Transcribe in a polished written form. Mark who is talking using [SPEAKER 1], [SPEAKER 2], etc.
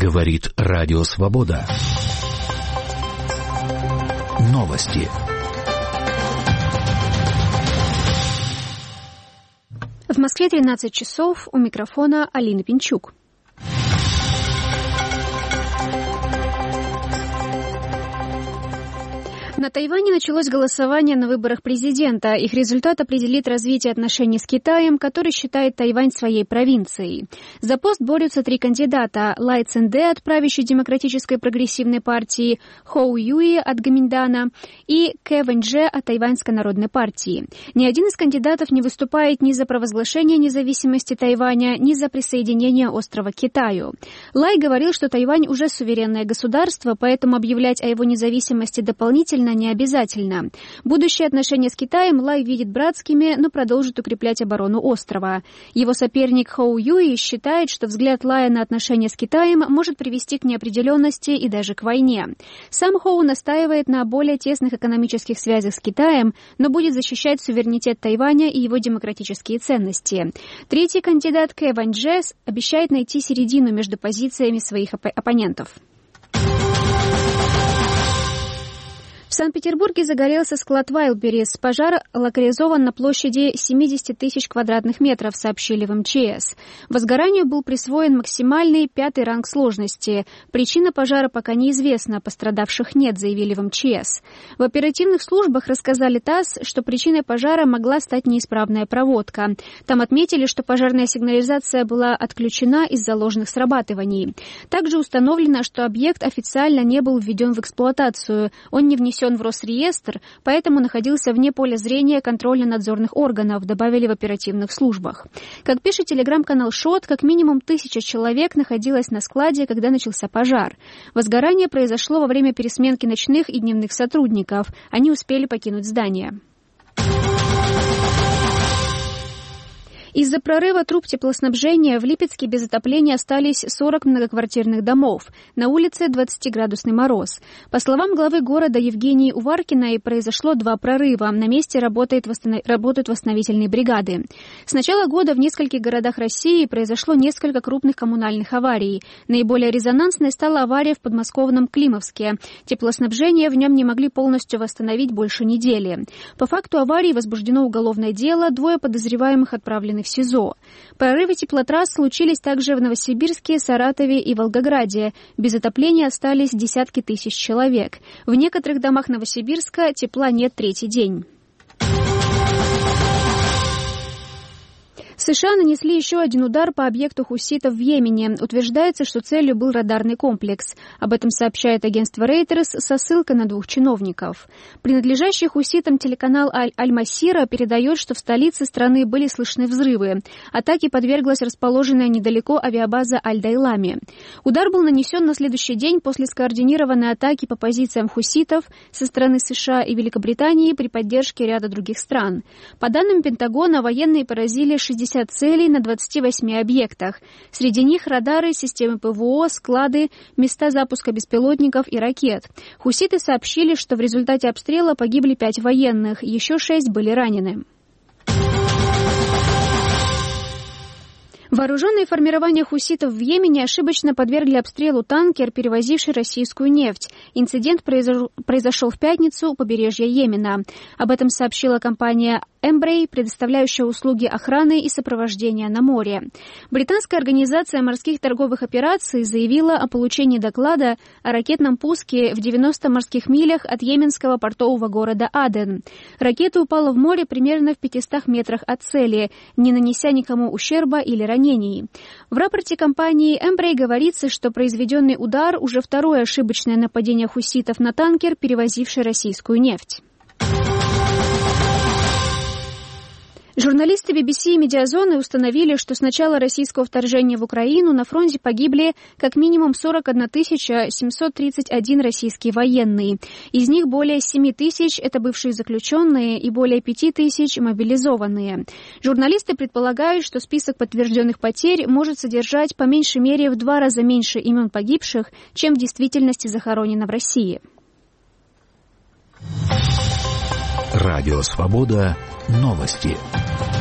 [SPEAKER 1] Говорит Радио Свобода. Новости.
[SPEAKER 2] В Москве 13 часов. У микрофона Алина Пинчук. На Тайване началось голосование на выборах президента. Их результат определит развитие отношений с Китаем, который считает Тайвань своей провинцией. За пост борются 3 кандидата: Лай Цзиньде от правящей демократической прогрессивной партии, Хоу Юи от Гоминдана и Кэ Вэньчжэ от Тайваньской народной партии. Ни один из кандидатов не выступает ни за провозглашение независимости Тайваня, ни за присоединение острова к Китаю. Лай говорил, что Тайвань уже суверенное государство, поэтому объявлять о его независимости дополнительно не обязательно. Будущие отношения с Китаем Лай видит братскими, но продолжит укреплять оборону острова. Его соперник Хоу Юи считает, что взгляд Лая на отношения с Китаем может привести к неопределенности и даже к войне. Сам Хоу настаивает на более тесных экономических связях с Китаем, но будет защищать суверенитет Тайваня и его демократические ценности. Третий кандидат Кэ Вэньчжэ обещает найти середину между позициями своих оппонентов. В Санкт-Петербурге загорелся склад Wildberries. Пожар локализован на площади 70 тысяч квадратных метров, сообщили в МЧС. Возгоранию был присвоен максимальный 5-й ранг сложности. Причина пожара пока неизвестна, пострадавших нет, заявили в МЧС. В оперативных службах рассказали ТАСС, что причиной пожара могла стать неисправная проводка. Там отметили, что пожарная сигнализация была отключена из-за ложных срабатываний. Также установлено, что объект официально не был введен в эксплуатацию. Он не внесен в Росреестр, поэтому находился вне поля зрения контрольно-надзорных органов, добавили в оперативных службах. Как пишет телеграм-канал ШОТ, как минимум 1000 человек находилось на складе, когда начался пожар. Возгорание произошло во время пересменки ночных и дневных сотрудников. Они успели покинуть здание. Из-за прорыва труб теплоснабжения в Липецке без отопления остались 40 многоквартирных домов. На улице 20-градусный мороз. По словам главы города Евгении Уваркиной, произошло 2 прорыва. На месте работают восстановительные бригады. С начала года в нескольких городах России произошло несколько крупных коммунальных аварий. Наиболее резонансной стала авария в подмосковном Климовске. Теплоснабжение в нем не могли полностью восстановить больше недели. По факту аварии возбуждено уголовное дело, 2 подозреваемых отправлены в СИЗО. Прорывы теплотрасс случились также в Новосибирске, Саратове и Волгограде. Без отопления остались десятки тысяч человек. В некоторых домах Новосибирска тепла нет 3-й день. США нанесли еще один удар по объекту хуситов в Йемене. Утверждается, что целью был радарный комплекс. Об этом сообщает агентство Reuters со ссылкой на 2 чиновников. Принадлежащий хуситам телеканал Аль-Масира передает, что в столице страны были слышны взрывы. Атаке подверглась расположенная недалеко авиабаза Аль-Дайлами. Удар был нанесен на следующий день после скоординированной атаки по позициям хуситов со стороны США и Великобритании при поддержке ряда других стран. По данным Пентагона, военные поразили 60 целей на 28 объектах. Среди них радары, системы ПВО, склады, места запуска беспилотников и ракет. Хуситы сообщили, что в результате обстрела погибли 5 военных, еще 6 были ранены. Вооруженные формирования хуситов в Йемене ошибочно подвергли обстрелу танкер, перевозивший российскую нефть. Инцидент произошел в пятницу у побережья Йемена. Об этом сообщила компания Embraer, предоставляющая услуги охраны и сопровождения на море. Британская организация морских торговых операций заявила о получении доклада о ракетном пуске в 90 морских милях от йеменского портового города Аден. Ракета упала в море примерно в 500 метрах от цели, не нанеся никому ущерба или ранений. В рапорте компании Embraer говорится, что произведенный удар уже 2-е ошибочное нападение хуситов на танкер, перевозивший российскую нефть. Журналисты BBC и Медиазоны установили, что с начала российского вторжения в Украину на фронте погибли как минимум 41 731 российские военные. Из них более 7 тысяч – это бывшие заключенные и более 5 тысяч – мобилизованные. Журналисты предполагают, что список подтвержденных потерь может содержать по меньшей мере в 2 раза меньше имен погибших, чем в действительности захоронено в России.
[SPEAKER 1] Радио Свобода. Новости.